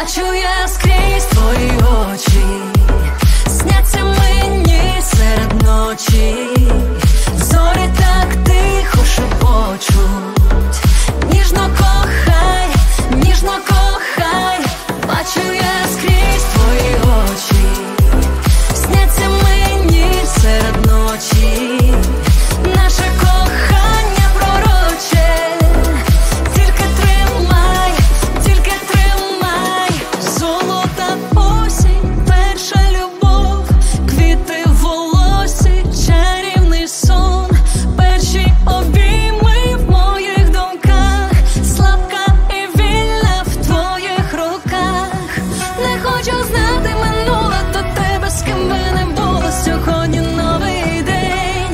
Бачу я скрізь твої очі, сняться мені серед ночі. Зорі так тихо шепочуть, ніжно кохай, ніжно кохай. Бачу я скрізь твої очі, сняться мені серед ночі. Наше кохання пророче, тільки тримай, тільки тримай. Золота осінь, перша любов, квіти в волосі, чарівний сон, перші обійми в моїх думках, слабка і вільна в твоїх руках. Не хочу знати минуле до тебе, з ким би не було. Сьогодні новий день,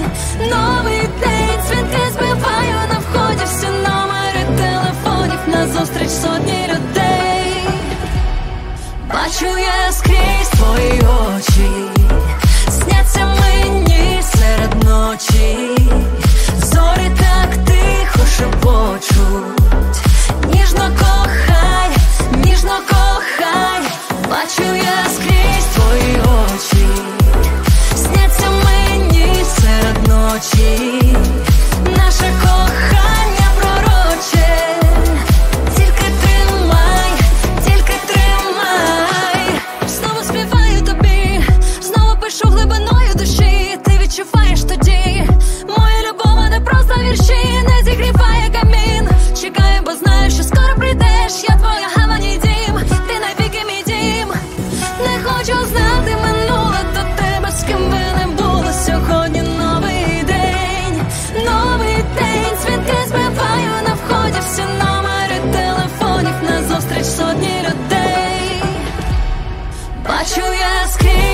дзвінки збиваю на вході, всі номери телефонів, назустріч сотні людей. Бачу я скрізь твої очі, сняться мені серед ночі. Зорі так тихо шепочуть, ніжно кохай, ніжно кохай. Бачу я скрізь твої очі, сняться мені серед ночі. Наше кохання пророче, тільки тримай, тільки тримай. Знову співаю тобі, знову пишу глибиною душі. Ти відчуваєш тоді мою любов, а не просто вірші. Не зігріває камін, чекаю, бо знаю, що скоро прийдеш. Я твоя гавань і дім, ти навіки мій дім. Не хочу знати минуле до тебе, з ким би не було. Сьогодні новий день, дзвінки збиваю на вході, всі номери телефонів, назустріч сотні людей. Бачу я скрізь